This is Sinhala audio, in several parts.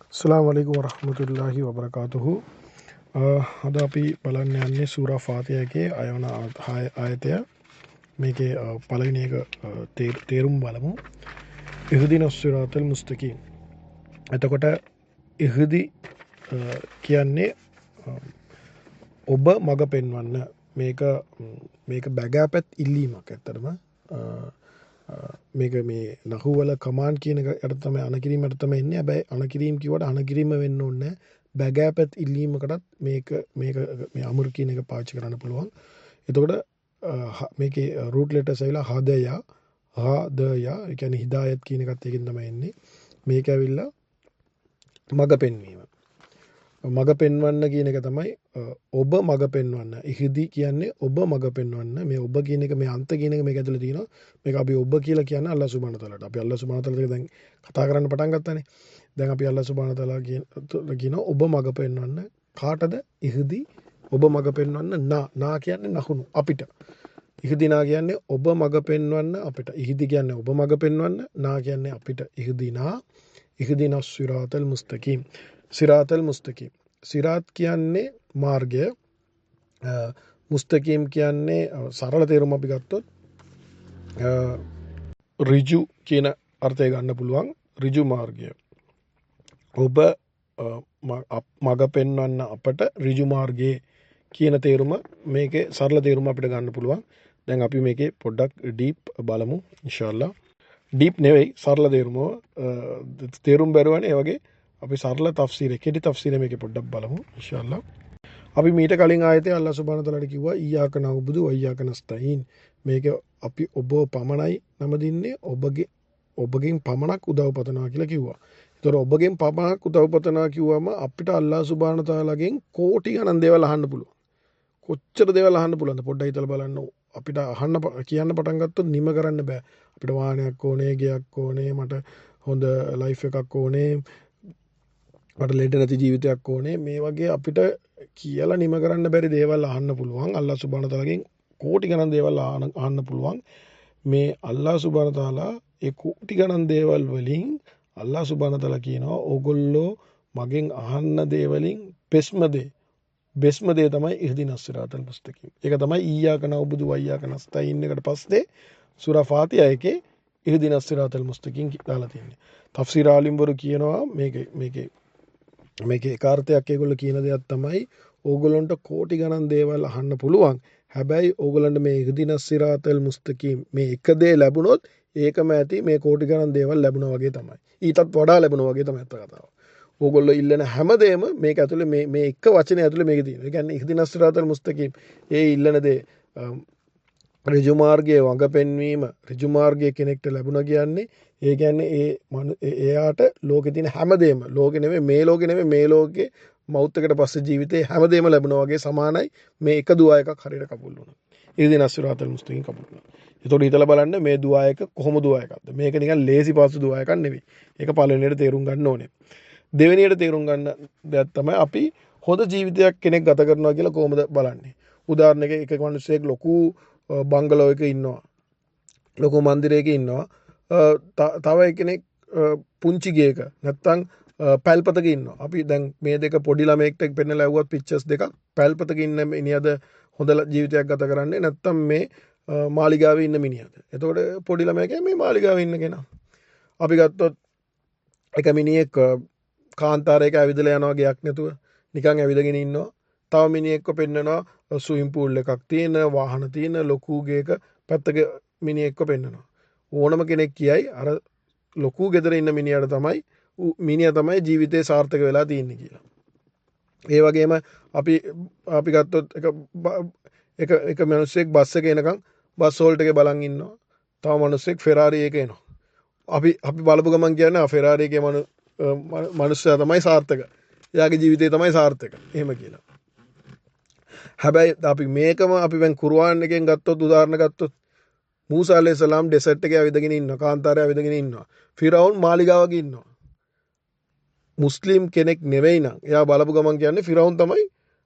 अस्सलाम वालेकुम वरहमतुल्लाहि वबरकातुहू අද අපි බලන්න යන්නේ සූරා ෆාතිහාගේ අයවන ආයතය මේකේ පළවෙනි එක තේරුම් බලමු. ඉහ්දිනස් සිරාතල් මුස්තකීම්. එතකොට ඉහ්දි කියන්නේ ඔබ මඟ පෙන්වන්න. මේක බැගෑපැත් ඉල්ලීමක් ඇත්තටම. මේක මේ නහුවල කමාන් කියන එකට තමයි අනකිරීමට තමයි එන්නේ. හැබැයි අනකිරීම කිව්වට අනකිරීම වෙන්න ඕනේ නැහැ. බැගෑපැත් ඉල්ලීමකටත් මේ අමුරු කියන එක පාවිච්චි කරන්න පුළුවන්. එතකොට මේකේ රූට් ලෙටර්ස් ඇවිල්ලා හදයා ඒ කියන්නේ හිදායත් කියන එකත් එකෙන් තමයි එන්නේ. මේක ඇවිල්ලා මඟ පෙන්වීම. මඟ පෙන්වන්න කියන එක තමයි ඔබ මඟ පෙන්වන්න. ඉහිදි කියන්නේ ඔබ මඟ පෙන්වන්න. මේ ඔබ කියන එක මේ අන්ත කියන එක මේක ඇතුලේ තියෙනවා. මේක අපි ඔබ කියලා කියන්නේ අල්ලාහ් සුබ්හානහු තාලාට. අපි අල්ලාහ් සුබ්හානහු තාලාට දැන් කතා කරන්න පටන් ගත්තානේ. දැන් අපි අල්ලාහ් සුබ්හානහු තාලා කියන ඔබ මඟ පෙන්වන්න. කාටද? ඉහිදි ඔබ මඟ පෙන්වන්න. නා කියන්නේ නහුණු අපිට. ඉහිදිනා කියන්නේ ඔබ මඟ පෙන්වන්න අපිට. ඉහිදි කියන්නේ ඔබ මඟ පෙන්වන්න. නා කියන්නේ අපිට. ඉහිදිනා ඉහිදිනස් සිරාතල් මුස්තකීම්. සිරාතල් මුස්තකීම්. සිරාත් කියන්නේ මාර්ගය. මුස්තකීම් කියන්නේ සරල තේරුම අපි ගත්තොත් ඍජු කියන අර්ථය ගන්න පුළුවන්. ඍජු මාර්ගය. ඔබ මඟ පෙන්වන්න අපට ඍජු මාර්ගයේ කියන තේරුම මේකේ සරල තේරුම අපිට ගන්න පුළුවන්. දැන් අපි මේකේ පොඩ්ඩක් ඩීප් බලමු ඉන්ෂාල්ලා. ඩීප් නෙවෙයි සරල තේරුම. තේරුම් බැරුවනේ ඒ වගේ අපි සරල තෆ්සීරේ කෙටි තෆ්සීරේ මේකේ පොඩ්ඩක් බලමු ඉන්ෂාල්ලා. අපි මීට කලින් ආයතේ අල්ලාහ් සුබ්හානහු තාලාට කිව්වා ඊයාක නඅබුදු ව ඊයාක නස්තഈන්. මේක අපි ඔබ පමණයි නමදින්නේ ඔබගෙන් පමණක් උදව් පතනවා කියලා කිව්වා. ඒතර ඔබගෙන් පමණක් උදව් පතනවා කිව්වම අපිට අල්ලාහ් සුබ්හානහු තාලාගෙන් කෝටි ගණන් දේවල් අහන්න පුළුවන්. කොච්චර දේවල් අහන්න පුළුවන්ද පොඩ්ඩක් හිතලා බලන්න. අපිට අහන්න කියන්න පටන් ගත්තොත් නිම කරන්න බෑ. අපිට වාහනයක් ඕනේ, ගෙයක් ඕනේ, මට හොඳ ලයිෆ් එකක් ඕනේ, මට ලෙඩ නැති ජීවිතයක් ඕනේ. මේ වගේ අපිට කියලා නිම කරන්න බැරි දේවල් අහන්න පුළුවන්. අල්ලාහ් සුබ්හානහු තාලාගෙන් කෝටි ගණන් දේවල් අහන්න පුළුවන්. මේ අල්ලාහ් සුබ්හානහු තාලා ඒ කෝටි ගණන් දේවල් වලින් අල්ලාහ් සුබ්හානහු තාලා කියනවා ඕගොල්ලෝ මගෙන් අහන්න දේවලින් බෙස්ම දේ තමයි ඉහ්දිනස් සිරාතල් මුස්තකීම්. ඒක තමයි ඊයාක නඅබුදු ව ඊයාක නස්තঈන් එකට පස්සේ සූරා ෆාතිහා එකේ ඉහ්දිනස් සිරාතල් මුස්තකීම් දාලා තියෙන්නේ. තෆ්සීර් ආලිම්වරු කියනවා මේකේ ඒකාර්ථයක් ඒගොල්ලෝ කියන දෙයක් තමයි ඕගොල්ලන්ට කෝටි ගණන් දේවල් අහන්න පුළුවන්. හැබැයි ඕගොල්ලන්ට මේ ඉහ්දිනස් සිරාතල් මුස්තකීම් මේ එක දේ ලැබුණොත් ඒකම ඇති මේ කෝටි ගණන් දේවල් ලැබුණා වගේ තමයි. ඊටත් වඩා ලැබුණා වගේ තමයි අත්ත කතාව. ඕගොල්ලෝ ඉල්ලන හැමදේම මේක ඇතුලේ මේ එක වචනේ ඇතුලේ මේක තියෙනවා. ඒ කියන්නේ ඉහ්දිනස් සිරාතල් මුස්තකීම් ඒ ඉල්ලන දේ ඍජු මාර්ගයේ වඟ පෙන්වීම ඍජු මාර්ගයේ කෙනෙක්ට ලැබුණා කියන්නේ ඒ කියන්නේ එයාට ලෝකේ තියෙන හැමදේම ලෝකේ නෙමෙයි මේ ලෝකේ මෞත්කට පස්සේ ජීවිතේ හැමදේම ලැබුණා වගේ සමානයි මේ එක දුආ එකක් හරියට කබුල් වුණා. ඉහ්දිනස් සිරාතල් මුස්තකීම් කබුල් වුණා. ඒතකොට හිතලා බලන්න මේ දුආ එක කොහොම දුආ එකක්ද? මේක නිකන් ලේසි පාසු දුආ එකක් නෙවෙයි. ඒක පළවෙනියට තේරුම් ගන්න ඕනේ. දෙවෙනියට තේරුම් ගන්න දෙයක් තමයි අපි හොඳ ජීවිතයක් කෙනෙක් ගත කරනවා කියලා කොහොමද බලන්නේ. උදාහරණයක එක මිනිහෙක් ලොකු බංගලෝ එකක ඉන්නවා. ලොකු මන්දිරයක ඉන්නවා. තව කෙනෙක් පුංචි ගේක නැත්තම් පැල්පතක ඉන්නවා. අපි දැන් මේ දෙක පොඩි ළමයෙක්ට පෙන්නලා ඇව්වත් පික්චර්ස් දෙකක් පැල්පතක ඉන්න මිනිහද හොඳ ජීවිතයක් ගත කරන්නේ නැත්තම් මේ මාලිගාවේ ඉන්න මිනිහද. එතකොට පොඩි ළමයා කියන්නේ මේ මාලිගාවේ ඉන්න කෙනා. අපි ගත්තොත් එක මිනිහෙක් කාන්තාරයක ඇවිදලා යනවා ගයක් නැතුව නිකන් ඇවිදගෙන ඉන්නවා. තව මිනිහෙක්ව පෙන්නනවා ස්විමින් පූල් එකක් තියෙන, වාහන තියෙන ලොකු ගේක පැත්තක මිනිහෙක්ව පෙන්නනවා. ඕනම කෙනෙක් කියයි අර ලොකු ගෙදර ඉන්න මිනිහා තමයි ජීවිතේ සාර්ථක වෙලා තියෙන්නේ කියලා. ඒ වගේම අපි ගත්තොත් එක මිනිහෙක් බස් එකේ එනකන් බස් හෝල්ට් එකේ බලන් ඉන්නවා. තව මිනිහෙක් ෆෙරාරි එකේ එනවා. අපි බලපු ගමන් කියන්නේ ෆෙරාරි එකේ මනුස්සයා තමයි සාර්ථක. එයාගේ ජීවිතේ තමයි සාර්ථක. එහෙම කියලා. හැබැයි අපි මේකම අපි දැන් කුර්ආන් එකෙන් ගත්තොත් උදාහරණ ගත්තොත් මූසා අලයිහිස්සලාම් ඩෙසර්ට් එකේ ඇවිදගෙන ඉන්නවා. කාන්තාරයේ ඇවිදගෙන ඉන්නවා. ෆිරාවුන් මාලිගාවක ඉන්නවා. මුස්ලිම් කෙනෙක් නෙවෙයි නම් එයා බලපු ගමන් කියන්නේ ෆිරාවුන් තමයි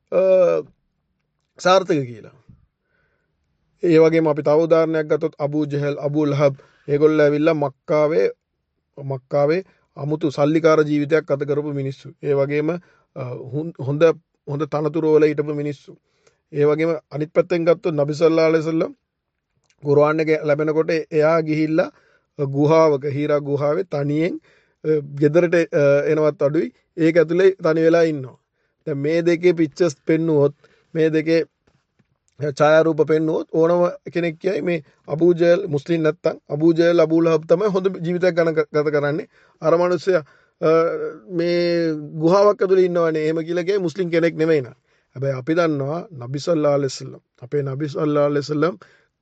සාර්ථක කියලා. ඒ වගේම අපි තව උදාහරණයක් ගත්තොත් අබූ ජහල්, අබූ ලහබ් ඒගොල්ලෝ ඇවිල්ලා මක්කාවේ අමුතු සල්ලිකාර ජීවිතයක් ගත කරපු මිනිස්සු. ඒ වගේම හොඳ හොඳ තනතුරු වල හිටපු මිනිස්සු. ඒ වගේම අනිත් පැත්තෙන් ගත්තොත් නබි සල්ලල්ලාහු අලයිහි වසල්ලම් කුර්ආන් එක ලැබෙනකොට එයා ගිහිල්ලා ගුහාවක හීරා ගුහාවේ තනියෙන් ගෙදරට එනවත් අඩුයි ඒක ඇතුලේ තනි වෙලා ඉන්නවා. දැන් මේ දෙකේ පික්චර්ස් පෙන්නුවොත් මේ දෙකේ ඡායාරූප පෙන්නුවොත් ඕනම කෙනෙක් කියයි මේ අබූ ජහල් මුස්ලිම් නැත්තම් අබූ ජහල් අබූ ලහබ් තමයි හොඳ ජීවිතයක් ගත කරන්නේ. අර මිනිස්සයා මේ ගුහාවක් ඇතුලේ ඉන්නවනේ එහෙම කියලා කියයි මුස්ලිම් කෙනෙක් නෙමෙයි නා. හැබැයි අපි දන්නවා නබි සල්ලල්ලාහු අලයිහි වසල්ලම් අපේ නබි සල්ලල්ලාහු අලයිහි වසල්ලම්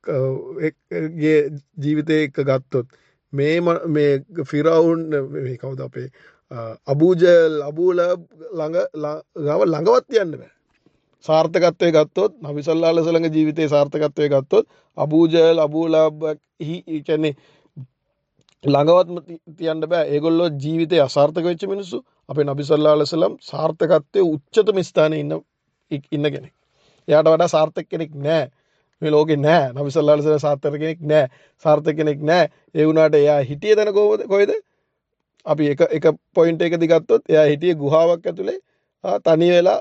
ගේ ජීවිතේ එක ගත්තොත් මේ ෆිරාවුන් මේ කවුද අපේ අබූ ජහල් අබූ ලහබ් ළඟවත් යන්න බෑ. සාර්ථකත්වය ගත්තොත් නබි සල්ලල්ලාහු අලයිහි වසල්ලම්ගේ ජීවිතයේ සාර්ථකත්වය ගත්තොත් අබූ ජහල් අබූ ලහබ් කියන්නේ ළඟවත් තියන්න බෑ. ඒගොල්ලෝ ජීවිතේ අසාර්ථක වෙච්ච මිනිස්සු. අපේ නබි සල්ලල්ලාහු අලයිහි වසල්ලම් සාර්ථකත්වයේ උච්චතම ස්ථානයේ ඉන්න කෙනෙක්. එයාට වඩා සාර්ථක කෙනෙක් නෑ. මේ ලෝකේ නෑ. නබි සල්ලල්ලාහු අලයිහි වසල්ලම් සාර්ථක කෙනෙක් නෑ. සාර්ථක කෙනෙක් නෑ. ඒ වුණාට එයා හිටියේ තැන කොහෙද? අපි එක පොයින්ට් එකකදී ගත්තොත් එයා හිටියේ ගුහාවක් ඇතුලේ තනි වෙලා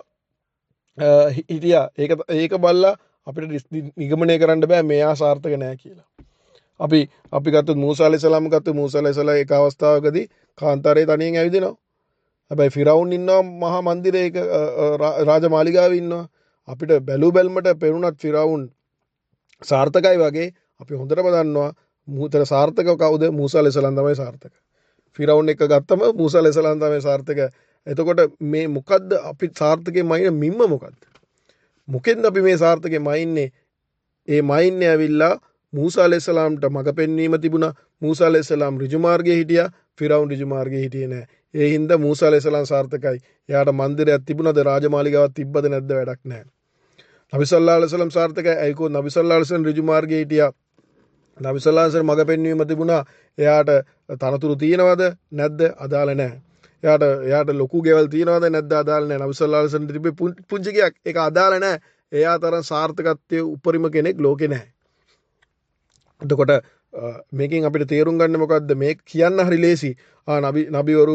හිටියා. ඒක බලලා අපිට නිගමනය කරන්න බෑ මෙයා සාර්ථක නෑ කියලා. අපි ගත්තොත් මූසා අලයිහිස්සලාම් ගත්තොත් මූසා අලයිහිස්සලාම් එක අවස්ථාවකදී කාන්තාරයේ තනියෙන් ඇවිදිනවා. හැබැයි ෆිරාවුන් ඉන්නවා මහා මන්දිරයක රාජමාලිගාවේ ඉන්නවා. අපිට බැලුමට පෙනුනත් ෆිරාවුන් සාර්ථකයි වගේ අපි හොඳටම දන්නවා මුතර සාර්ථක කවුද? මූසා අලයිහිස්සලාම් තමයි සාර්ථක. ෆිරාවුන් එක ගත්තම මූසා අලයිහිස්සලාම් තමයි සාර්ථක. එතකොට මේ මොකද්ද අපි සාර්ථකේ මයින් මිම්ම මොකද්ද? මොකෙන්ද අපි මේ සාර්ථකේ මයින්නේ? ඒ මයින්නේ ඇවිල්ලා මූසා අලයිහිස්සලාම්ට මඟ පෙන්වීම තිබුණා. මූසා අලයිහිස්සලාම් ඍජු මාර්ගයේ හිටියා. ෆිරාවුන් ඍජු මාර්ගයේ හිටියේ නෑ. ඒ හින්දා මූසා අලයිහිස්සලාම් සාර්ථකයි. එයාට මන්දිරයක් තිබුණාද රාජමාලිගාවක් තිබ්බද නැද්ද වැඩක් නෑ. නබි සල්ලල්ලාහු අලයිහි වසල්ලම් සාර්ථකයි. ඒකෝ නබි සල්ලල්ලාහු අලයිහි වසල්ලම් ඍජු මාර්ගයේ හිටියා. නබි සල්ලල්ලාහු අලයිහි වසල්ලම් මඟ පෙන්වීම තිබුණා. එයාට තනතුරු තියෙනවද නැද්ද? අදාළ නෑ. එයාට ලොකු ගෙවල් තියෙනවද නැද්ද? අදාළ නෑ. නබි සල්ලල්ලාහු අලයිහි වසල්ලම් තිබ්බේ පුංචි ගයක්. ඒක අදාළ නෑ. එයා තරම් සාර්ථකත්වයේ උපරිම කෙනෙක් ලෝකේ නෑ. එතකොට මේකෙන් අපිට තේරුම් ගන්න මොකද්ද? මේ කියන්න හරි ලේසි. නබිවරු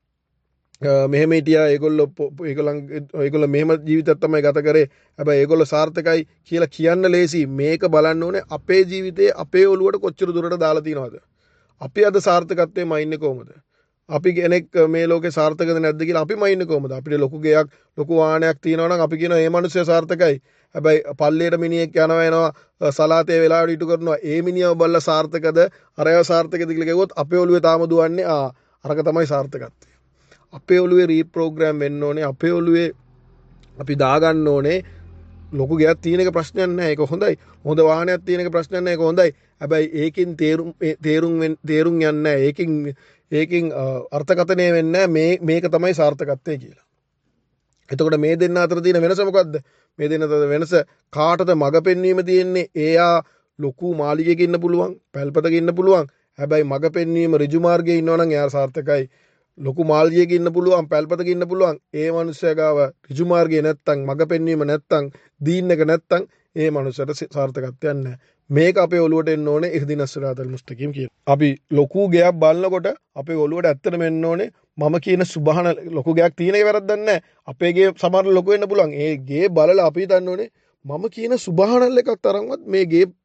මෙහෙම හිටියා. ඒගොල්ලෝ මෙහෙම ජීවිතයක් තමයි ගත කරේ. හැබැයි ඒගොල්ලෝ සාර්ථකයි කියලා කියන්න ලේසි. මේක බලන්න ඕනේ අපේ ජීවිතේ අපේ ඔළුවට කොච්චර දුරට දාලා තියනවද? අපි අද සාර්ථකත්වයේ මයින්නේ කොහොමද? අපි කෙනෙක් මේ ලෝකේ සාර්ථකද නැද්ද කියලා අපි මයින්නේ කොහොමද? අපිට ලොකු ගෙයක් ලොකු වාහනයක් තියෙනවා නම් අපි කියනවා මේ මිනිස්සයා සාර්ථකයි. හැබැයි පල්ලියට මිනිහෙක් යනවා සලාතේ වෙලාවට ඉටු කරනවා. ඒ මිනිහව බලලා සාර්ථකද අරයව සාර්ථකද කියලා කිව්වොත් අපේ ඔළුවේ තාම දුවන්නේ අරක තමයි සාර්ථකත්වය. අපේ ඔළුවේ රීප්‍රෝග්‍රෑම් වෙන්න ඕනේ. අපේ ඔළුවේ අපි දාගන්න ඕනේ ලොකු ගයක් තියෙන එක ප්‍රශ්නයක් නැහැ. ඒක හොඳයි. හොඳ වාහනයක් තියෙන එක ප්‍රශ්නයක් නැහැ. ඒක හොඳයි. හැබැයි ඒකෙන් තේරුම් යන්නේ නැහැ. ඒකෙන් අර්ථකථනය වෙන්නේ නැහැ මේක තමයි සාර්ථකත්වය කියලා. එතකොට මේ දෙන්න අතර තියෙන වෙනස මොකද්ද? මේ දෙන්න අතර වෙනස කාටද මඟ පෙන්වීම තියෙන්නේ? එයා ලොකු මාලිගයක ඉන්න පුළුවන්, පැල්පතක ඉන්න පුළුවන්. හැබැයි මඟ පෙන්වීම ඍජු මාර්ගයේ ඉන්නවා නම් එයා සාර්ථකයි. ලොකු මාලිගයක ඉන්න පුළුවන්, පැල්පතක ඉන්න පුළුවන්. ඒ මනුස්සයා ගාව ඍජු මාර්ගයේ නැත්තම්, මඟ පෙන්වීම නැත්තම්, දීන් එක නැත්තම් ඒ මනුස්සයාට සාර්ථකත්වයක් නැහැ. මේක අපේ ඔළුවට එන්න ඕනේ ඉහ්දිනස් සිරාතල් මුස්තකීම් කියන. අපි ලොකු ගයක් බලනකොට අපේ ඔළුවට ඇත්තටම එන්න ඕනේ මම කියන සුබහන ලොකු ගයක් තියෙන එක වැරද්දක් නැහැ. අපේ ගේ සමහර ලොකු වෙන්න පුළුවන්. ඒ ගේ බලලා අපි හිතන්න ඕනේ මම කියන සුබහනල් එකක් තරම්වත් මේ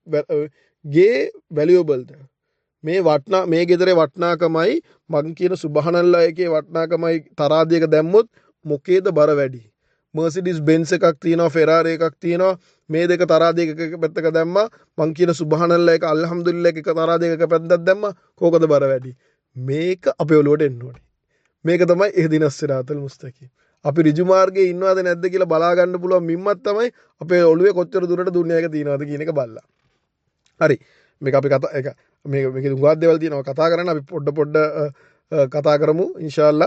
ගේ වැලියබල්ද? මේ ගෙදරේ වටිනාකමයි මං කියන සුබහනල්ලා එකේ වටිනාකමයි තරාදියක දැම්මොත් මොකේද බර වැඩි? මර්සිඩීස් බෙන්ස් එකක් තියෙනවා, ෆෙරාරි එකක් තියෙනවා. මේ දෙක තරාදියක එක පැත්තක දැම්මා. මං කියන සුබහනල්ලා එක අල්හම්දුලිල්ලාහ් එක තරාදියක එක පැත්තක් දැම්මා. කෝකද බර වැඩි? මේක අපේ ඔළුවට එන්න ඕනේ. මේක තමයි ඉහ්දිනස් සිරාතල් මුස්තකීම්. අපි ඍජු මාර්ගයේ ඉන්නවද නැද්ද කියලා බලා ගන්න පුළුවන් මිම්මක් තමයි අපේ ඔළුවේ කොච්චර දුරට දුන්නායක තියනවද කියන එක බලලා. හරි. මේක අපි මේක දුඟක් දේවල් තියෙනවා කතා කරන්න. අපි පොඩ්ඩ කතා කරමු ඉන්ෂාල්ලා.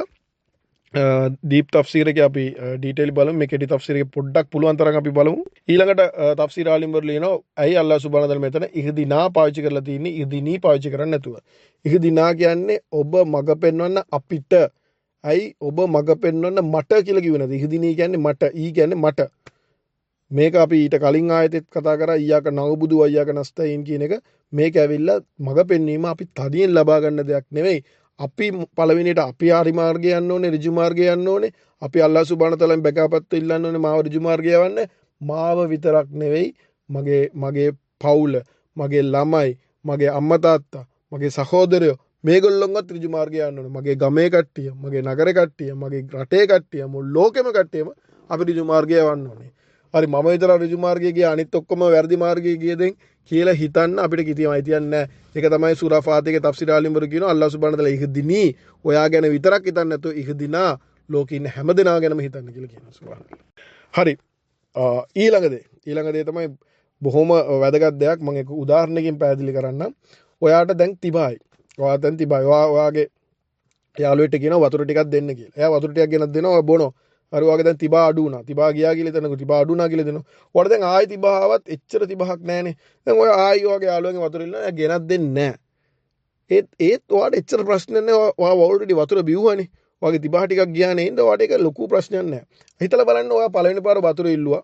දීප් තෆ්සීර් එකේ අපි ඩීටේල් බලමු. මේ කෙටි තෆ්සීර් එකේ පොඩ්ඩක් පුළුවන් තරම් අපි බලමු. ඊළඟට තෆ්සීර් ආලිම් වල ලියනවා ඇයි අල්ලාහ් සුබ්හානහු වතාලා මෙතන ඉහ්දිනා පාවිච්චි කරලා තියෙන්නේ ඉහ්දිනී පාවිච්චි කරන්නේ නැතුව. ඉහ්දිනා කියන්නේ ඔබ මඟ පෙන්වන්න අපිට. ඇයි ඔබ මඟ පෙන්වන්න මට කියලා කිව්වේ නැද්ද? ඉහ්දිනී කියන්නේ මට, ඊ කියන්නේ මට. මේක අපි ඊට කලින් ආයතෙත් කතා කරා ඊයාක නවබුදු අයියාක නස්තයින් කියන එක. මේක ඇවිල්ලා මඟ පෙන්වීම අපි තනියෙන් ලබා ගන්න දෙයක් නෙවෙයි. අපි පළවෙනියට අපි ආරි මාර්ගය යන්න ඕනේ, ඍජු මාර්ගය යන්න ඕනේ. අපි අල්ලාහ් සුබ්හානහු තාලාෙන් බැගාපත් ඉල්ලන්න ඕනේ මාව ඍජු මාර්ගය යවන්න. මාව විතරක් නෙවෙයි මගේ පවුල, මගේ ළමයි, මගේ අම්මා තාත්තා, මගේ සහෝදරයෝ මේගොල්ලොන්වත් ඍජු මාර්ගය යන්න ඕනේ. මගේ ගමේ කට්ටිය, මගේ නගරේ කට්ටිය, මගේ රටේ කට්ටිය, මුළු ලෝකෙම කට්ටියම අපි ඍජු මාර්ගය යවන්න ඕනේ. හරි මම විතර ඍජු මාර්ගයේ ගියා අනිත් ඔක්කොම වැරදි මාර්ගයේ ගියදෙන් කියලා හිතන්න අපිට කිතියමයි තියන්නේ නැහැ. ඒක තමයි සූරා ෆාතිහගේ තෆ්සීර් ආලිම්වර කියනවා අල්ලාහ් සුබ්හානහු තාලා ඉහදිනී ඔයා ගැන විතරක් හිතන්නේ නැතුව ඉහදිනා ලෝකේ ඉන්න හැම දෙනා ගැනම හිතන්න කියලා කියනවා සුබ්හානල්ලාහ්. හරි ඊළඟ දේ තමයි බොහොම වැදගත් දෙයක් මම ඒක උදාහරණයකින් පැහැදිලි කරන්නම්. ඔයාට දැන් තිබායි. ඔයාගේ යාළුවෙට කියනවා වතුර ටිකක් දෙන්න කියලා. එයා වතුර ටිකක් ගෙනත් දෙනවා ඔය බොනවා. හරි ඔයාගේ දැන් තිබා අඩු වුණා. තිබා ගියා කියලා හිතනකො තිබා අඩු වුණා කියලා දෙනවා. ඔයාට දැන් ආයි තිබා ආවත් එච්චර තිබහක් නැහනේ. දැන් ඔය ආයි ඔයාගේ යාළුවන්ගේ වතුර ඉල්ලනවා. එයා ගෙනත් දෙන්නේ නැහැ. ඒත් ඔයාට එච්චර ප්‍රශ්න නැහැ. ඔයා ඔල්රෙඩි වතුර බිව්වනේ. ඔයාගේ තිබා ටිකක් ගියා නේද? ඔයාට ඒක ලොකු ප්‍රශ්නයක් නැහැ. හිතලා බලන්න ඔයා පළවෙනි පාර වතුර ඉල්ලුවා.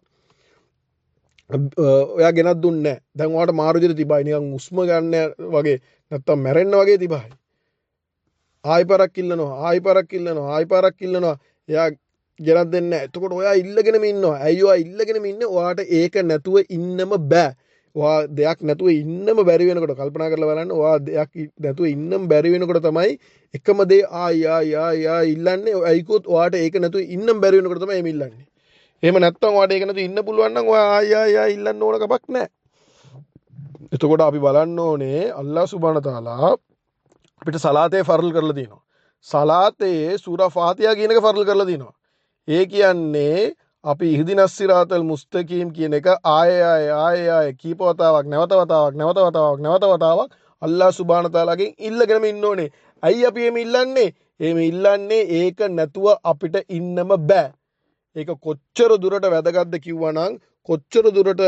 ඔයා ගෙනත් දුන්නේ නැහැ. දැන් ඔයාට මාරු විදිහට තිබයි නිකන් උස්ම ගන්න වගේ නැත්තම් මැරෙන්න වගේ තිබයි. ආයි පාරක් ඉල්ලනවා. එයා ගෙනත් දෙන්නේ නැහැ. එතකොට ඔයා ඉල්ලගෙනම ඉන්නවා. ඇයි ඔයා ඉල්ලගෙනම ඉන්නේ? ඔයාට ඒක නැතුව ඉන්නම බෑ. ඔයා දෙයක් නැතුව ඉන්නම බැරි වෙනකොට කල්පනා කරලා බලන්න. ඔයා දෙයක් නැතුව ඉන්නම බැරි වෙනකොට තමයි එකම දේ ආයි ඉල්ලන්නේ. අයිකොත් ඔයාට ඒක නැතුව ඉන්නම බැරි වෙනකොට තමයි එමෙ ඉල්ලන්නේ. එහෙම නැත්තම් ඔයාට ඒක නැතුව ඉන්න පුළුවන් නම් ඔයා ආයි ඉල්ලන්න ඕන කමක් නැහැ. එතකොට අපි බලන්න ඕනේ අල්ලාහ් සුබ්හානහු තාලා අපිට සලාතේ ෆර්ල් කරලා තියෙනවා. සලාතේ සූරා ෆාතිහා කියන එක ෆර්ල් කරලා තියෙනවා. ඒ කියන්නේ අපි ඉහ්දිනස් සිරාතල් මුස්තකීම් කියන එක ආය කීප වතාවක් නැවත වතාවක් අල්ලාහ් සුබ්හානහු තාලාගෙන් ඉල්ලගෙනම ඉන්න ඕනේ. ඇයි අපි එහෙම ඉල්ලන්නේ? ඒක නැතුව අපිට ඉන්නම බෑ. ඒක කොච්චර දුරට වැදගත්ද කිව්වනම් කොච්චර දුරට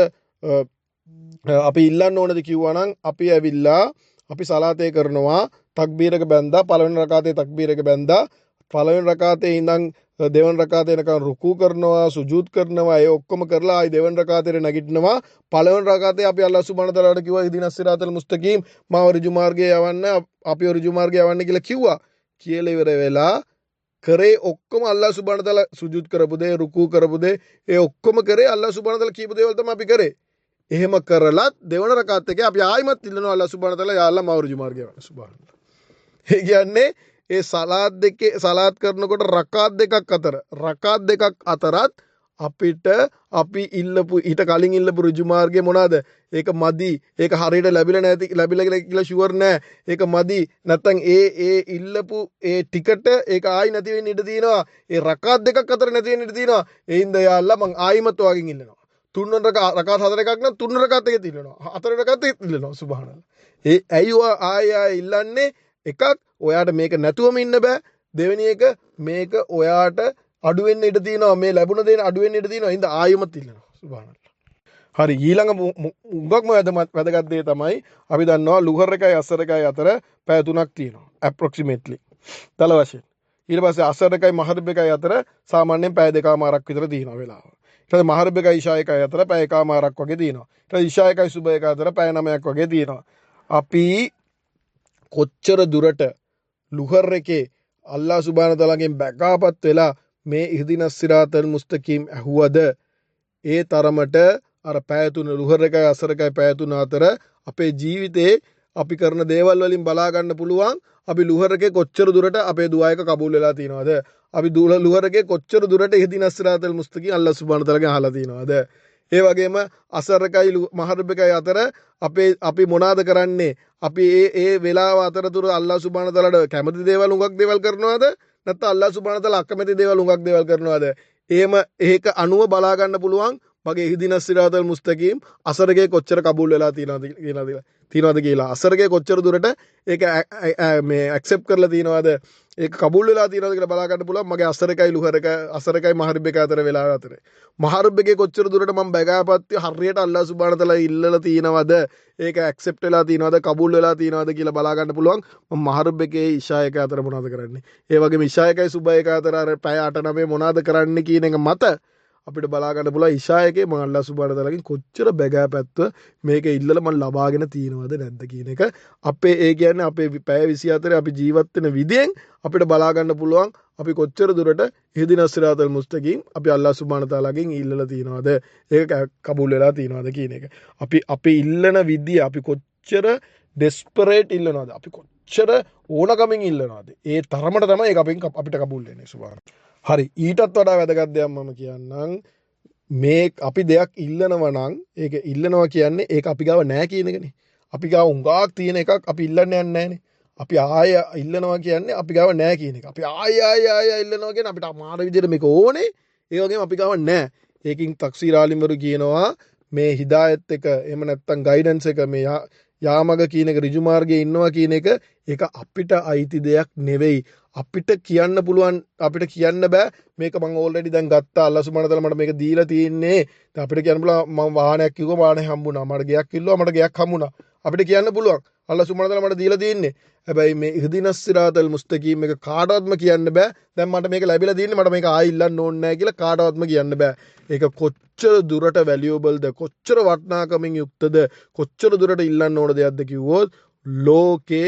අපි ඉල්ලන්න ඕනද කිව්වනම් අපි ඇවිල්ලා අපි සලාතේ කරනවා තක්බීරක බැන්දා පළවෙනි රකාතේ තක්බීරක බැන්දා පළවෙනි රකාතේ ඉඳන් දෙවන රකාතේ එනකන් රුකූ කරනවා සුජූද් කරනවා ඒ ඔක්කොම කරලා ආයි දෙවන රකාතේ නැගිටිනවා පළවෙනි රකාතේ අපි අල්ලාහ් සුබ්හානහු තාලාට කිව්වා ඉදිනස් සිරාතල් මුස්තකීම් මාව ඍජු මාර්ගයේ යවන්න අපි ඍජු මාර්ගයේ යවන්න කියලා කිව්වා කියලා ඉවර වෙලා කරේ ඔක්කොම අල්ලාහ් සුබ්හානහු තාලා සුජූද් කරපු දේ රුකූ කරපු දේ ඒ ඔක්කොම කරේ අල්ලාහ් සුබ්හානහු තාලා කියපු දේවල් තමයි අපි කරේ එහෙම කරලත් දෙවන රකාත් එකේ අපි ආයිමත් ඉල්ලනවා අල්ලාහ් සුබ්හානහු තාලා යා අල්ලාහ් මාව ඍජු මාර්ගයේ යවන්න සුබ්හානල්ලාහ් ඒ කියන්නේ ඒ සලාත් කරනකොට රකාත් දෙකක් අතරත් අපිට අපි ඉල්ලපු ඊට කලින් ඉල්ලපු ඍජු මාර්ගය මොනවාද? ඒක මදි. ඒක හරියට ලැබිලා කියලා ෂුවර් නෑ. ඒක මදි. නැත්තම් ඒ ඉල්ලපු ඒ ටිකට ඒක ආයි නැති වෙන්න ඉඩ තියෙනවා. ඒ රකාත් දෙකක් අතර නැති වෙන්න ඉඩ තියෙනවා. ඒ හින්දා යා අල්ලා මං ආයිමත් ඔයාගෙන් ඉල්ලනවා. තුන්වෙනි රකාත් හතර එකක් නම් තුන්වෙනි රකාත් එකේ ඉල්ලනවා. හතරවෙනි රකාත් එකේ ඉල්ලනවා. සුබ්හානල්ලාහ්. ඒ ඇයි ඔයා ආයි ඉල්ලන්නේ? එකක් ඔයාට මේක නැතුවම ඉන්න බෑ. දෙවෙනි එක මේක ඔයාට අඩු වෙන්න ඉඩ තියෙනවා. මේ ලැබුණ දේ අඩු වෙන්න ඉඩ තියෙනවා. හින්දා ආයෙමත් ඉල්ලනවා. සුබ්හානල්ලාහ්. හරි ඊළඟ උගක්ම වැදගත් දේ තමයි අපි දන්නවා ලුහර් එකයි අසර් එකයි අතර පැය 3ක් තියෙනවා. approximately. දල වශයෙන්. ඊට පස්සේ අසර් එකයි මහරිබ් එකයි අතර සාමාන්‍යයෙන් පැය 2කමාරක් විතර තියෙනවා වෙලාව. ඊට පස්සේ මහරිබ් එකයි ඉෂා එකයි අතර පැය 1කමාරක් වගේ තියෙනවා. ඊට පස්සේ ඉෂා එකයි සුබහ් එකයි අතර පැය 9ක් වගේ තියෙනවා. අපි කොච්චර දුරට ලුහර් එකේ අල්ලාහ් සුබ්හානහු තාලාගෙන් බැකාපත් වෙලා මේ ඉහ්දිනස් සිරාතල් මුස්තකීම් ඇහුවද ඒ තරමට අර පැය 3 ලුහර් එකයි අසර් එකයි පැය 3 අතර අපේ ජීවිතේ අපි කරන දේවල් වලින් බලා ගන්න පුළුවන් අපි ලුහර් එකේ කොච්චර දුරට අපේ දුආ එක කබූල් වෙලා තියෙනවද අපි ලුහර් එකේ කොච්චර දුරට ඉහ්දිනස් සිරාතල් මුස්තකීම් අල්ලාහ් සුබ්හානහු තාලාගෙන් අහලා තියෙනවද ඒ වගේම අසර් එකයි මහරිබ් එකයි අතර අපි මොනවාද කරන්නේ අපි ඒ වෙලාව අතරතුර අල්ලාහ් සුබ්හානහු තාලාට කැමති දේවල් උඟක් දේවල් කරනවද නැත්නම් අල්ලාහ් සුබ්හානහු තාලා අකමැති දේවල් උඟක් දේවල් කරනවද එහෙම ඒක අනුව බලා ගන්න පුළුවන් මගේ ඉහ්දිනස් සිරාතල් මුස්තකීම් අසරගේ කොච්චර කබූල් වෙලා තියෙනවද කියලා අසරගේ කොච්චර දුරට ඒක මේ ඇක්සෙප්ට් කරලා තියෙනවද ඒක කබූල් වෙලා තියෙනවද කියලා බලා ගන්න පුළුවන් මගේ අසර් එකයි ලුහර් එක අසර් එකයි මහරිබ් එක අතර වෙලාව අතරේ මහරිබ් එකේ කොච්චර දුරට මම බැගෑපත් හරියට අල්ලාහ් සුබ්හානහු තාලා ඉල්ලලා තියෙනවද ඒක ඇක්සෙප්ට් වෙලා තියෙනවද කබූල් වෙලා තියෙනවද කියලා බලා ගන්න පුළුවන් මම මහරිබ් එකේ ඉෂා එක අතර මොනවද කරන්නේ ඒ වගේම ඉෂා එකයි සුබහ් එක අතර අර පැය 8 9 මොනවද කරන්නේ කියන එක මත අපිට බලා ගන්න පුළුවන් ඉෂා එකේ මම අල්ලාහ් සුබ්හානහු තාලාගෙන් කොච්චර බැගෑ පැත්ත මේක ඉල්ලලා මම ලබාගෙන තියෙනවද නැද්ද කියන එක අපේ ඒ කියන්නේ අපේ පැය 24 අපි ජීවත් වෙන විදියෙන් අපිට බලා ගන්න පුළුවන් අපි කොච්චර දුරට ඉහ්දිනස් සිරාතල් මුස්තකීම් අපි අල්ලාහ් සුබ්හානහු තාලාගෙන් ඉල්ලලා තියෙනවද ඒක කබූල් වෙලා තියෙනවද කියන එක අපි ඉල්ලන විදිය අපි කොච්චර ඩෙස්පරේට් ඉල්ලනවද අපි කොච්චර ඕනකමින් ඉල්ලනවද ඒ තරමට තමයි ඒක අපිට කබූල් වෙන්නේ සුබ්හානහ් හරි ඊටත් වඩා වැදගත් දෙයක් මම කියන්නම් මේ අපි දෙයක් ඉල්ලනවා නම් ඒක ඉල්ලනවා කියන්නේ ඒක අපි ගාව නැහැ කියන එකනේ අපි ගාව උඟාක් තියෙන එකක් අපි ඉල්ලන්න යන්නේ නැහනේ අපි ආය ඉල්ලනවා කියන්නේ අපි ගාව නැහැ කියන එක අපි ආය ඉල්ලනවා කියන්නේ අපිට අමාරු විදිහට මේක ඕනේ ඒ වගේම අපි ගාව නැහැ ඒකින් තක්සීර් ආලිම්වරු කියනවා මේ හිදායත් එක එහෙම නැත්නම් ගයිඩන්ස් එක මේ යාමග කියන එක ඍජු මාර්ගයේ ඉන්නවා කියන එක ඒක අපිට අයිති දෙයක් නෙවෙයි අපිට කියන්න පුළුවන් අපිට කියන්න බෑ මේක මම ඕල්රෙඩි දැන් ගත්තා අල්ලාහ් සුබ්හානහු තාලා මට මේක දීලා තියෙන්නේ දැන් අපිට කියන්න පුළුවන් මම වාහනයක් කිව්වා වාහනේ හම්බුණා මට ගයක් කිව්වා මට ගයක් හම්බුණා අපිට කියන්න පුළුවන් අල්ලාහ් සුබ්හානහු තාලා මට දීලා තියෙන්නේ හැබැයි මේ ඉහ්දිනස් සිරාතල් මුස්තකීම් එක කාටවත්ම කියන්න බෑ දැන් මට මේක ලැබිලා තියෙන්නේ මට මේක ආයි ඉල්ලන්න ඕනේ නැහැ කියලා කාටවත්ම කියන්න බෑ ඒක කොච්චර දුරට වැලියබල්ද කොච්චර වටිනාකමින් යුක්තද කොච්චර දුරට ඉල්ලන්න ඕන දෙයක්ද කිව්වොත් ලෝකේ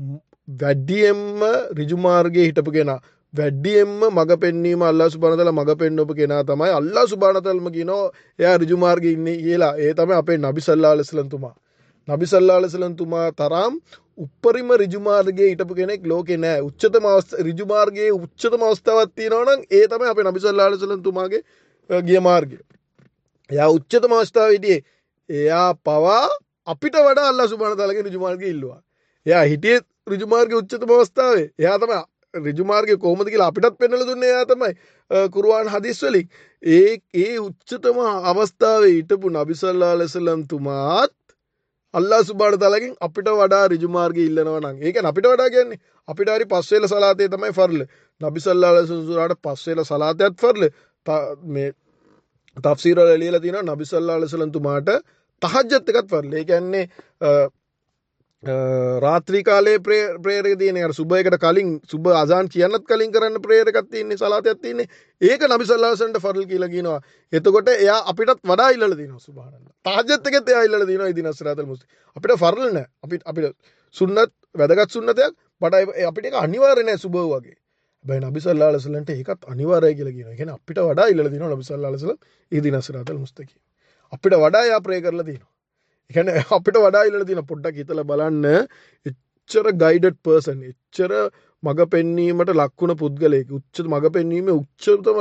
වැඩියෙන්ම ඍජු මාර්ගයේ හිටපු කෙනා වැඩියෙන්ම මඟ පෙන්වීම අල්ලාහ් සුබ්හානහු තාලා මඟ පෙන්වපු කෙනා තමයි අල්ලාහ් සුබ්හානහු තාලාම කියනවා එයා ඍජු මාර්ගයේ ඉන්නේ කියලා ඒ තමයි අපේ නබි සල්ලල්ලාහු අලයිහි වසල්ලම් තුමා නබි සල්ලල්ලාහු අලයිහි වසල්ලම් තුමා තරම් උපරිම ඍජු මාර්ගයේ හිටපු කෙනෙක් ලෝකේ නැහැ උච්චතම ඍජු මාර්ගයේ උච්චතම අවස්ථාවක් තියෙනවා නම් ඒ තමයි අපේ නබි සල්ලල්ලාහු අලයිහි වසල්ලම් තුමාගේ ගිය මාර්ගය එයා උච්චතම අවස්ථාවේ හිටියේ එයා පවා අපිට වඩා අල්ලාහ් සුබ්හානහු තාලාගේ ඍජු මාර්ගයේ ඉල්ලුවා එයා හිටියේ ඍජු මාර්ගයේ උච්චතම අවස්ථාවේ එයා තමයි ඍජු මාර්ගයේ කොහොමද කියලා අපිටත් පෙන්වලා දුන්නේ එයා තමයි කුර්ආන් හදීස් වලින් ඒ උච්චතම අවස්ථාවේ හිටපු නබි සල්ලල්ලාහු අලයිහි වසල්ලම් තුමාත් අල්ලාහ් සුබ්හානහු තාලාගෙන් අපිට වඩා ඍජු මාර්ගයේ ඉල්ලනවා නම් ඒ කියන්නේ අපිට වඩා කියන්නේ අපිට හරි පස් වේල සලාතේ තමයි ෆර්ල නබි සල්ලල්ලාහු අලයිහි වසල්ලම්ට පස් වේල සලාතයත් ෆර්ල මේ තෆ්සීර් වල ලියලා තියෙනවා නබි සල්ලල්ලාහු අලයිහි වසල්ලම් තුමාට තහජ්ජුද් එකත් ෆර්ල ඒ කියන්නේ රාත්‍රී කාලයේ ප්‍රේයර් එක තියෙන අර සුබහයකට කලින් සුබ අසාන් කියන්නත් කලින් කරන්න ප්‍රේයර් එකක් තියෙන්නේ සලාතයක් තියෙන්නේ ඒක නබි සල්ලල්ලාහු අලයිහි වසල්ලම්ට ෆර්ල් කියලා කියනවා එතකොට එයා අපිටත් වඩා ඉල්ලලා තියෙනවා සුබ්හානල්ලාහ් තහජ්ජුද් එකත් එයා ඉල්ලලා තියෙනවා ඉදින අස්රාතල් මුස්ලිම් අපිට ෆර්ල් නැහැ අපිට සුන්නත් වැදගත් සුන්නතයක් අපිට ඒක අනිවාර්ය නැහැ සුබහ වගේ හැබැයි නබි සල්ලල්ලාහු අලයිහි වසල්ලම්ට ඒකත් අනිවාර්යයි කියලා කියනවා ඒ කියන්නේ අපිට වඩා ඉල්ලලා තියෙනවා නබි සල්ලල්ලාහු අලයිහි වසල්ලම් ඉදින අස්රාතල් මුස්තකීම් අපිට වඩා එයා ප්‍රේ කරලා තියෙනවා කියන්නේ අපිට වඩා ඉල්ලලා තියෙන පොඩ්ඩක් හිතලා බලන්න එච්චර ගයිඩඩ් පර්සන් එච්චර මඟ පෙන්වීමට ලක්ුණ පුද්ගලයෙක් උච්චතම මඟ පෙන්වීමේ උච්චතම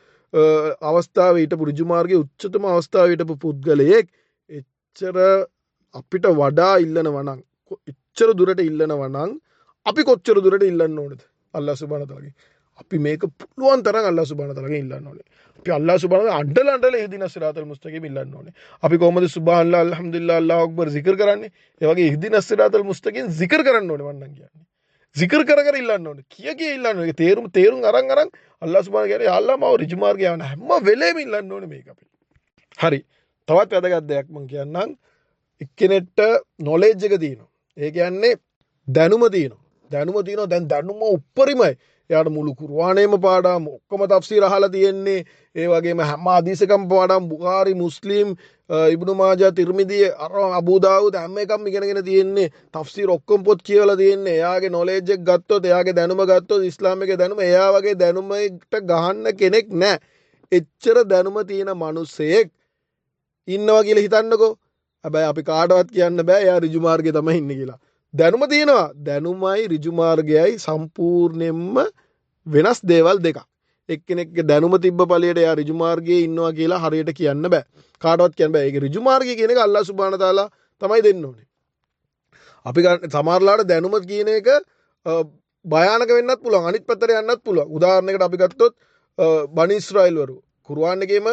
අවස්ථාවේ හිටපු ඍජු මාර්ගයේ උච්චතම අවස්ථාවේ හිටපු පුද්ගලයෙක් එච්චර අපිට වඩා ඉල්ලනවා නම් එච්චර දුරට ඉල්ලනවා නම් අපි කොච්චර දුරට ඉල්ලන්න ඕනද අල්ලාහ් සුබ්හානහු තාලාගෙන් අපි මේක පුළුවන් තරම් අල්ලාහ් සුබ්හානහු තාලාගෙන් ඉල්ලන්න ඕනේ අපි අල්ලාහ් සුබ්හානහු තාලා අඬලා ඉහ්දිනස් සිරාතල් මුස්තකීම් ඉල්ලන්න ඕනේ අපි කොහොමද සුබ්හානල්ලාහ් අල්හම්දුලිල්ලාහ් අල්ලාහ් අක්බර් zikr කරන්නේ ඒ වගේ ඉහ්දිනස් සිරාතල් මුස්තකීම් zikr කරන්න ඕනේ මන්නම් කියන්නේ zikr කර ඉල්ලන්න ඕනේ කිය ඉල්ලන්න ඕනේ තේරුම් අරන් අල්ලාහ් සුබ්හානහු කියන්නේ යා අල්ලාහ් මාව ඍජු මාර්ගය යවන්න හැම වෙලේම ඉල්ලන්න ඕනේ මේක අපි හරි තවත් වැදගත් දෙයක් මම කියන්නම් එක්කෙනෙක්ට නොලෙජ් එක තියෙනවා ඒ කියන්නේ දැනුම තියෙනවා දැන් දැනුම උප්පරිමයි එයාට මුළු කුර්ආනයේම පාඩම් ඔක්කොම තෆ්සීර් අහලා තියෙන්නේ ඒ වගේම හැම හදීසකම පාඩම් බුඛාරි මුස්ලිම් ඉබ්නු මාජා තිර්මිදි අබූ දාවුද් හැම එකම ඉගෙනගෙන තියෙන්නේ තෆ්සීර් ඔක්කොම පොත් කියවලා තියෙන්නේ එයාගේ නොලෙජ් එක ගත්තොත් එයාගේ දැනුම ගත්තොත් ඉස්ලාමික දැනුම එයා වගේ දැනුමකට ගහන්න කෙනෙක් නැහැ එච්චර දැනුම තියෙන මිනිසෙක් ඉන්නවා කියලා හිතන්නකෝ හැබැයි අපි කාටවත් කියන්න බෑ එයා ඍජු මාර්ගයේ තමයි ඉන්නේ කියලා දැනුම තියෙනවා දැනුමයි ඍජු මාර්ගයයි සම්පූර්ණයෙන්ම වෙනස් දේවල් දෙකක් එක්කෙනෙක්ගේ දැනුම තිබ්බ ඵලයට එයා ඍජු මාර්ගයේ ඉන්නවා කියලා හරියට කියන්න බෑ කාටවත් කියන්න බෑ ඒක ඍජු මාර්ගය කියන එක අල්ලාහ් සුබ්හානහු තාලා තමයි දෙන්න ඕනේ අපි සමහරලාට දැනුම කියන එක භයානක වෙන්නත් පුළුවන් අනිත් පැත්තට යන්නත් පුළුවන් උදාහරණයකට අපි ගත්තොත් බනි ඉස්රායිල් වරු කුර්ආන් එකේම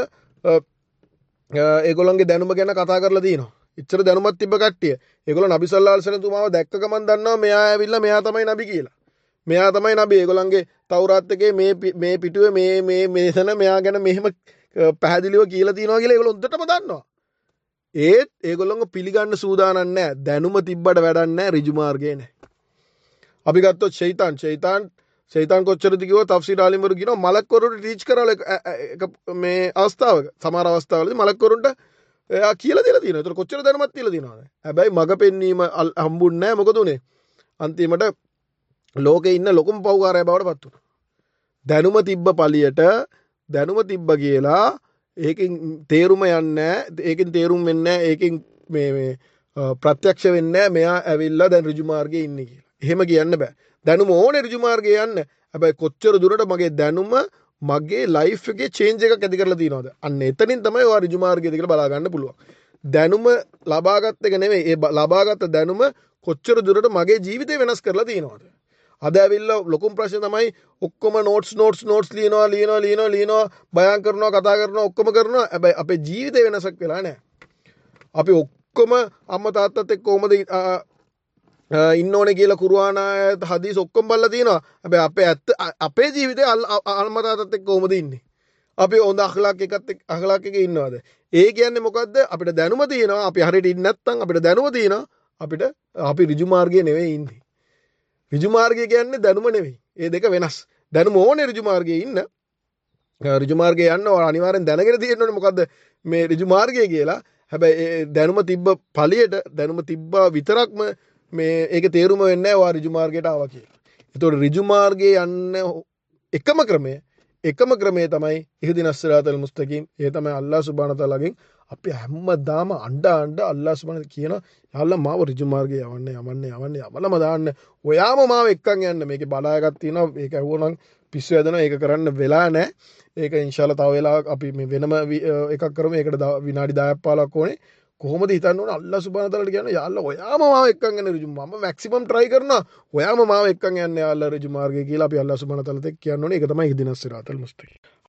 ඒගොල්ලන්ගේ දැනුම ගැන කතා කරලා තියෙනවා ඉච්චර දැනුමක් තිබ්බ කට්ටිය. ඒගොල්ලෝ නබි සල්ලල්ලාහු අලයිහි වසල්ලම් තුමාව දැක්ක ගමන් දන්නවා මෙයා ඇවිල්ලා මෙයා තමයි නබි කියලා. මෙයා තමයි නබි. ඒගොල්ලන්ගේ තවුරාත් එකේ මේ පිටුවේ මේ මෙතන මෙයා ගැන මෙහෙම පැහැදිලිව කියලා තියෙනවා කියලා ඒගොල්ලෝ හොඳටම දන්නවා. ඒත් ඒගොල්ලන්ව පිළිගන්න සූදානම් නැහැ. දැනුම තිබ්බට වැඩක් නැහැ ඍජු මාර්ගේ නැහැ. අපි ගත්තොත් ෂයිතාන් සයිතාන් කොච්චරද කිව්වොත් තෆ්සීර් ආලිම්වරු කියනවා මලක්වරුන්ට ටීච් කරවල මේ අවස්ථාවක සමහර අවස්ථාවලදී මලක්වරුන්ට එයා කියලා දීලා තියෙනවා. ඒතර කොච්චර දැනුමක් තියලා තියෙනවද? හැබැයි මග පෙන්වීම හම්බුන්නේ නැහැ. මොකද උනේ? අන්තිමට ලෝකේ ඉන්න ලොකුම පව්කාරය බවට පත් වුණා. දැනුම තිබ්බ පළියට දැනුම තිබ්බ කියලා ඒකෙන් තේරුම යන්නේ ඒකෙන් තේරුම් වෙන්නේ ඒකෙන් මේ ප්‍රත්‍යක්ෂ වෙන්නේ මෙයා ඇවිල්ලා දැන් ඍජු මාර්ගයේ ඉන්නේ කියලා. එහෙම කියන්න බෑ. දැනුම ඕනේ ඍජු මාර්ගයේ යන්න. හැබැයි කොච්චර දුරට මගේ දැනුම මගේ ලයිෆ් එකේ චේන්ජ් එකක් ඇති කරලා තියෙනවද? අන්න එතනින් තමයි ඔයා ඍජු මාර්ගයේද කියලා බලා ගන්න පුළුවන්. දැනුම ලබාගත් එක නෙමෙයි. ඒ ලබාගත් දැනුම කොච්චර දුරට මගේ ජීවිතේ වෙනස් කරලා තියෙනවද? අද ඇවිල්ලා ලොකුම ප්‍රශ්නේ තමයි ඔක්කොම නෝට්ස් ලියනවා බයන් කරනවා කතා කරනවා ඔක්කොම කරනවා. හැබැයි අපේ ජීවිතේ වෙනසක් වෙලා නැහැ. අපි ඔක්කොම අම්මා තාත්තත් එක්ක කොහමද ඉන්න ඕනේ කියලා කුර්ආන ආයත හදීස් ඔක්කොම බලලා තියෙනවා. හැබැයි අපේ ජීවිතේ අම්මා තාත්තත් එක්ක කොහමද ඉන්නේ? අපි හොඳ අඛලාක් එකේ ඉන්නවද? ඒ කියන්නේ මොකද්ද? අපිට දැනුම තියෙනවා. අපි හරියට ඉන්නේ නැත්නම් අපිට දැනුම තියෙනවා. අපි ඍජු මාර්ගයේ නෙවෙයි ඉන්නේ. ඍජු මාර්ගය කියන්නේ දැනුම නෙවෙයි. ඒ දෙක වෙනස්. දැනුම ඕනේ ඍජු මාර්ගයේ ඉන්න. ඍජු මාර්ගයේ යන්න ඕන අනිවාර්යෙන් දැනගෙන තියෙන්න ඕනේ මොකද්ද මේ ඍජු මාර්ගය කියලා. හැබැයි ඒ දැනුම තිබ්බ ඵලියට දැනුම තිබ්බා විතරක්ම මේ ඒක තේරුම වෙන්නේ නැහැ ඔයා ඍජු මාර්ගයට ආවා කියලා. ඒතකොට ඍජු මාර්ගයේ යන්න එකම ක්‍රමය තමයි ඉහ්දිනස් සිරාතල් මුස්තකීම්. ඒ තමයි අල්ලාහ් සුබ්හානහු තාලාගෙන් අපි හැමදාම අඬ අල්ලාහ් සුබ්හානහු කියන යාල්ලා මාව ඍජු මාර්ගයේ යවන්නම දාන්න. ඔයාම මාව එක්කන් යන්න. මේකේ බලාගත් තියෙනවා. ඒක ඇහුවනම් පිස්සු හැදෙනවා. ඒක කරන්න වෙලා නැහැ. ඒක ඉන්ෂාල්ලා තව වෙලාවක් අපි මේ වෙනම එකක් කරමු. ඒකට විනාඩි 10ක් 15ක් ඕනේ. කොහොමද හිතන්න ඕනේ අල්ලාහ් සුබ්හානහු තාලාට කියන යාල්ලා ඔයාම මාව එක්කන් යන්න ඍජු. මම මැක්සිමම් try කරනවා. ඔයාම මාව එක්කන් යන්න යාල්ලා ඍජු මාර්ගයේ කියලා අපි අල්ලාහ් සුබ්හානහු තාලාට කියන්න ඕනේ. ඒක තමයි ඉහ්දිනස් සිරාතල් මුස්තකීම්.